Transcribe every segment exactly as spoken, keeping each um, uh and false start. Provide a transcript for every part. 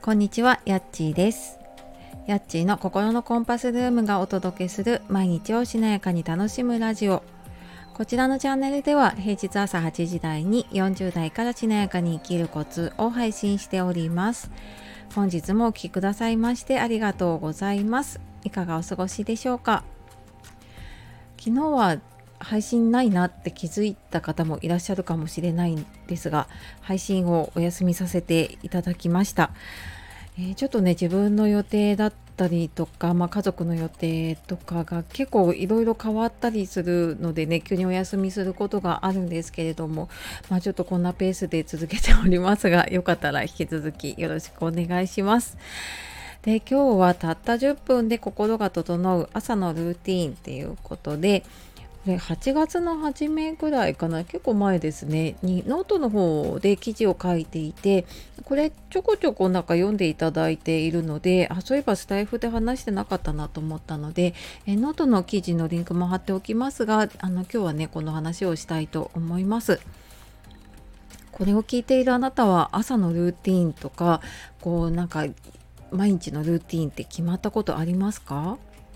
こんにちは、やっちーです。やっちーの心のコンパスルームがお届けする毎日をしなやかに楽しむラジオ。こちらのチャンネルでは平日朝はちじ台によんじゅう代からしなやかに生きるコツを配信しております。本日もお聞きくださいましてありがとうございます。いかがお過ごしでしょうか。昨日は配信ないなって気づいた方もいらっしゃるかもしれないんですが、配信をお休みさせていただきました。えーちょっとね自分の予定だったりとか、まあ、家族の予定とかが結構いろいろ変わったりするのでね、急にお休みすることがあるんですけれども、まあ、ちょっとこんなペースで続けておりますが、よかったら引き続きよろしくお願いします。で、今日はたったじゅっぷんで心が整う朝のルーティーンっていうことで、ではちがつの初めぐらいかな、結構前ですねにノートの方で記事を書いていて、これちょこちょこなんか読んでいただいているので、あ、そういえばスタイフで話してなかったなと思ったので、えノートの記事のリンクも貼っておきますが、あの今日はねこの話をしたいと思います。これを聞いているあなたは朝のルーティーンとか、こうなんか毎日のルーティーンって決まったことありますか？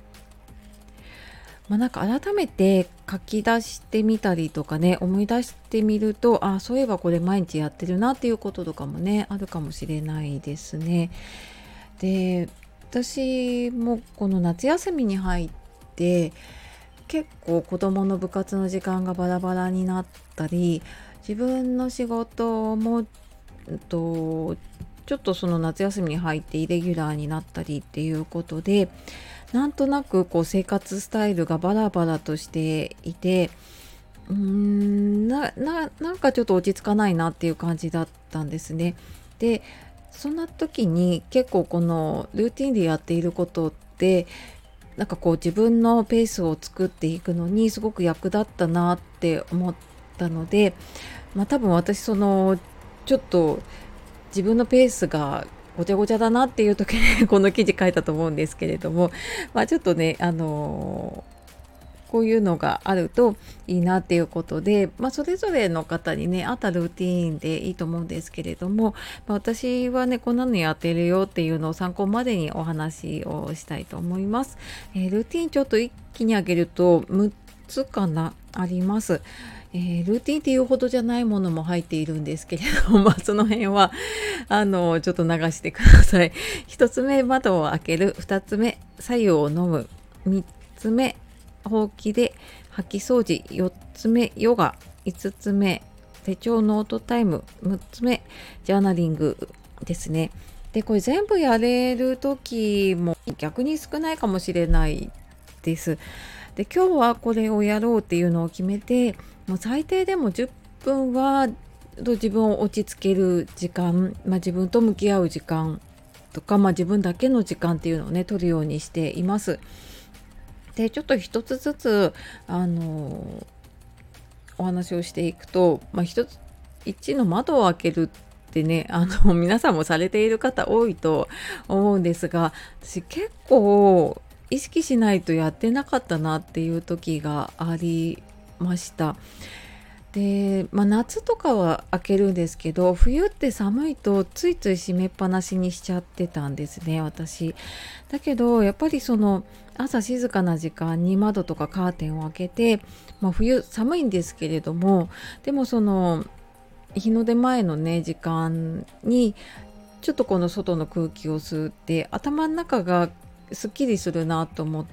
まあ、なんか改めて書き出してみたりとかね、思い出してみると、あ、そういえばこれ毎日やってるなっていうこととかもね、あるかもしれないですね。で、私もこの夏休みに入って結構子どもの部活の時間がバラバラになったり、自分の仕事も、うんと、ちょっとその夏休みに入ってイレギュラーになったりっていうことで、なんとなくこう生活スタイルがバラバラとしていて、うーんなななんかちょっと落ち着かないなっていう感じだったんですね。で、そんな時に結構このルーティンでやっていることって、なんかこう自分のペースを作っていくのにすごく役立ったなって思ったので、まあ、多分私そのちょっと自分のペースがごちゃごちゃだなっていう時にこの記事書いたと思うんですけれども、まあ、ちょっとね、あのこういうのがあるといいなっていうことで、まあ、それぞれの方にね合ったルーティーンでいいと思うんですけれども、まあ、私はねこんなのやってるよっていうのを参考までにお話をしたいと思います。えールーティーンちょっと一気に上げるとむっつかなあります。えールーティンっていうほどじゃないものも入っているんですけれども、まあ、その辺はあのちょっと流してください。一つ目、窓を開ける。二つ目、白湯を飲む。三つ目、ほうきで掃き掃除。よっつめ、ヨガ。いつつめ、手帳ノートタイム。むっつめ、ジャーナリングですね。で、これ全部やれる時も逆に少ないかもしれないです。で、今日はこれをやろうっていうのを決めて、もう最低でもじゅっぷんは自分を落ち着ける時間、まあ、自分と向き合う時間とか、まあ、自分だけの時間っていうのをね取るようにしています。で、ちょっと一つずつあのお話をしていくと、まあ、一つ一の窓を開けるってね、あの皆さんもされている方多いと思うんですが、私結構意識しないとやってなかったなっていう時がありました。で、まあ、夏とかは開けるんですけど、冬って寒いとついつい閉めっぱなしにしちゃってたんですね、私。だけどやっぱりその朝静かな時間に窓とかカーテンを開けて、まあ、冬寒いんですけれども、でもその日の出前のね時間にちょっとこの外の空気を吸って頭の中がすっきりするなと思って、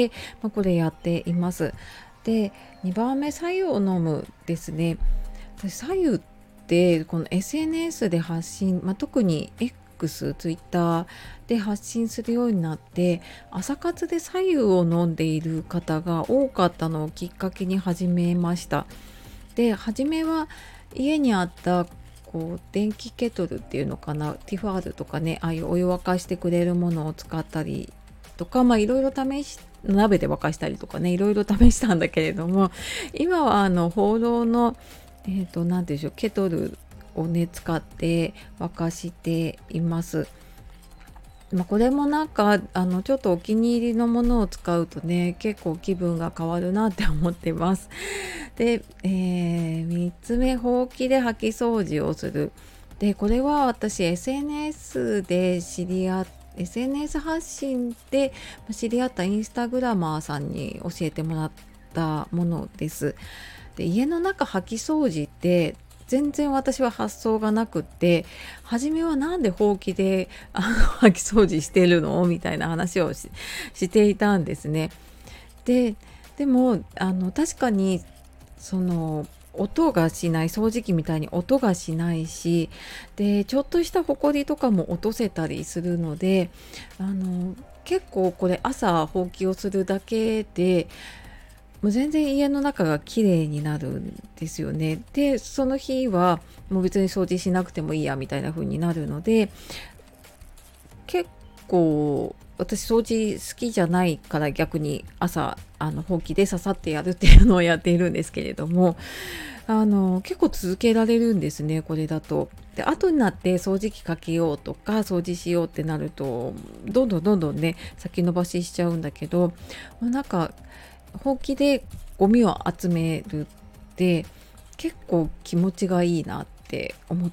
まあ、これやっています。で、にばんめ、白湯を飲むですね。私白湯ってこの エスエヌエス で発信、まあ、特に X、ツイッターで発信するようになって、朝活で白湯を飲んでいる方が多かったのをきっかけに始めました。で、初めは家にあったこう電気ケトルっていうのかな、ティファールとかね、ああいうお湯沸かしてくれるものを使ったりとか、まあいろいろ試し鍋で沸かしたりとかね、いろいろ試したんだけれども、今はあのホーローのえっと何でしょう、ケトルをね使って沸かしています。まあ、これもなんかあのちょっとお気に入りのものを使うとね結構気分が変わるなって思ってます。で、えー、みっつめ、ほうきで掃き掃除をする。 でこれは私 エスエヌエス で知り合っ エスエヌエス 発信で知り合ったインスタグラマーさんに教えてもらったものです。で家の中掃き掃除って全然私は発想がなくって、初めはなんでほうきであの掃き掃除してるのみたいな話を し, していたんですね。ででもあの確かにその音がしない、掃除機みたいに音がしないし、でちょっとしたほこりとかも落とせたりするので、あの結構これ朝ほうきをするだけでもう全然家の中が綺麗になるんですよね。でその日はもう別に掃除しなくてもいいやみたいな風になるので、結構私掃除好きじゃないから逆に朝あのほうきでささってやるっていうのをやっているんですけれども、あの結構続けられるんですね、これだと。で後になって掃除機かけようとか掃除しようってなるとどんどんどんどんね先延ばししちゃうんだけど、なんかほうきでゴミを集めるって結構気持ちがいいなって思って、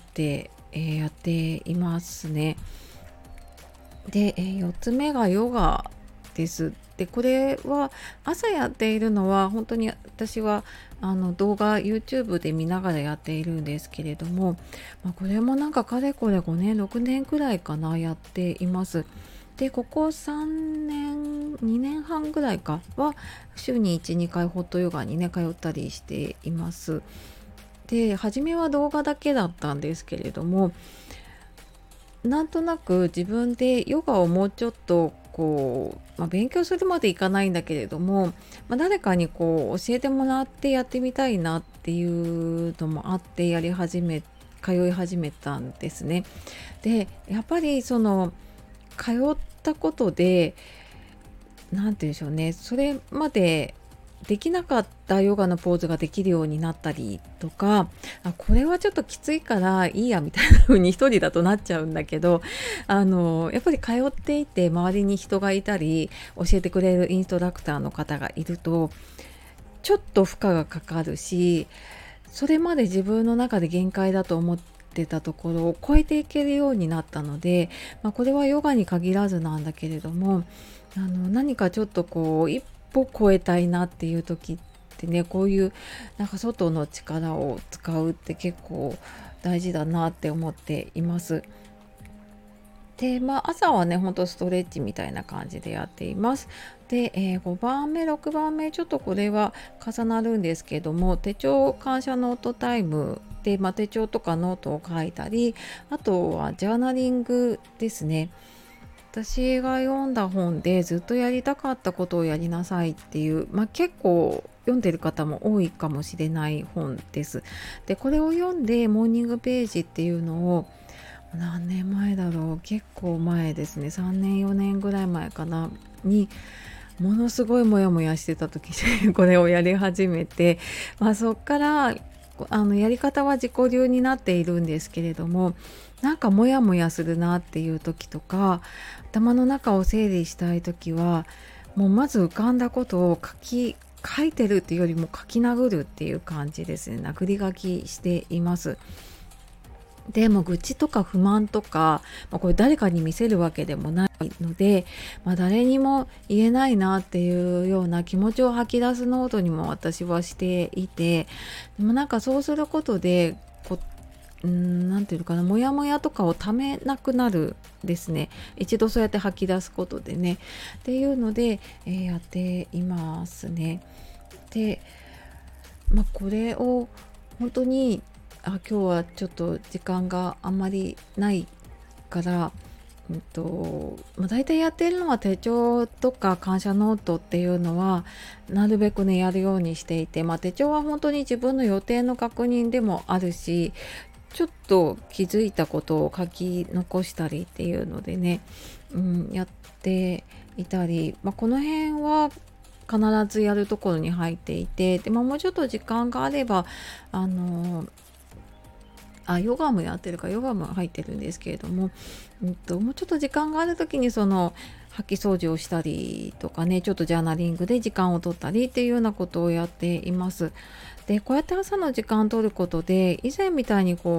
えーやっていますね。で、えーよっつめがヨガです。でこれは朝やっているのは本当に私はあの動画 YouTube で見ながらやっているんですけれども、まあ、これもなんかかれこれごねんろくねんくらいかなやっています。でここさんねんにねんはんぐらいかは週にいち、にかいホットヨガにね通ったりしています。で初めは動画だけだったんですけれども、なんとなく自分でヨガをもうちょっとこう、まあ、勉強するまでいかないんだけれども、まあ、誰かにこう教えてもらってやってみたいなっていうのもあってやり始め通い始めたんですね。でやっぱりその通ったことでなんて言うんでしょうね、それまでできなかったヨガのポーズができるようになったりとか、あこれはちょっときついからいいやみたいな風に一人だとなっちゃうんだけど、あのやっぱり通っていて周りに人がいたり教えてくれるインストラクターの方がいるとちょっと負荷がかかるし、それまで自分の中で限界だと思ってたところを超えていけるようになったので、まあ、これはヨガに限らずなんだけれども、あの何かちょっとこう一歩超えたいなっていう時ってね、こういうなんか外の力を使うって結構大事だなって思っています。で、まあ、朝はね、ほんとストレッチみたいな感じでやっています。で、えーごばんめ、ろくばんめ、ちょっとこれは重なるんですけども、手帳感謝ノートタイムで、まあ、手帳とかノートを書いたり、あとはジャーナリングですね。私が読んだ本でずっとやりたかったことをやりなさいっていう、まあ、結構読んでる方も多いかもしれない本です。で、これを読んでモーニングページっていうのを何年前だろう、結構前ですね、さんねんよねんぐらい前かなにものすごいモヤモヤしてた時にこれをやり始めて、まあ、そっからあのやり方は自己流になっているんですけれども、なんかモヤモヤするなっていう時とか頭の中を整理したい時はもうまず浮かんだことを書き書いてるっていうよりも書き殴るっていう感じですね。殴り書きしています。でも愚痴とか不満とか、まあ、これ誰かに見せるわけでもないので、まあ、誰にも言えないなっていうような気持ちを吐き出すノートにも私はしていて、でもなんかそうすることでこうーんなんていうのかな、モヤモヤとかをためなくなるですね。一度そうやって吐き出すことでねっていうので、えーやっていますね。で、まあ、これを本当にあ今日はちょっと時間があんまりないから、うんとまあ、大体やっているのは手帳とか感謝ノートっていうのはなるべくねやるようにしていて、まあ、手帳は本当に自分の予定の確認でもあるし、ちょっと気づいたことを書き残したりっていうのでね、うん、やっていたり、まあ、この辺は必ずやるところに入っていて、で、まあ、もうちょっと時間があればあのあヨガもやってるからヨガも入ってるんですけれども、うんと、もうちょっと時間がある時にその掃き掃除をしたりとかね、ちょっとジャーナリングで時間を取ったりっていうようなことをやっています。でこうやって朝の時間を取ることで以前みたいにこ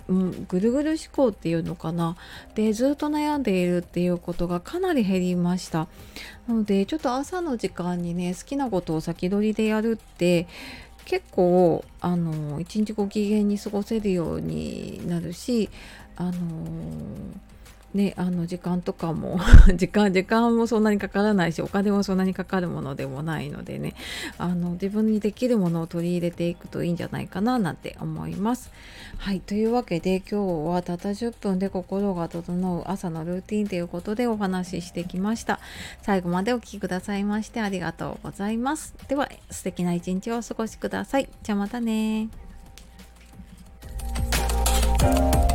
うん、ぐるぐる思考っていうのかな、でずっと悩んでいるっていうことがかなり減りました。なのでちょっと朝の時間にね好きなことを先取りでやるって結構あの一日ご機嫌に過ごせるようになるし、あのね、あの時間とかも時間時間もそんなにかからないし、お金もそんなにかかるものでもないのでね、あの自分にできるものを取り入れていくといいんじゃないかななんて思います。はい、というわけで今日はたったじゅっぷんで心が整う朝のルーティンということでお話ししてきました。最後までお聞きくださいましてありがとうございます。では素敵な一日をお過ごしください。じゃあまたね。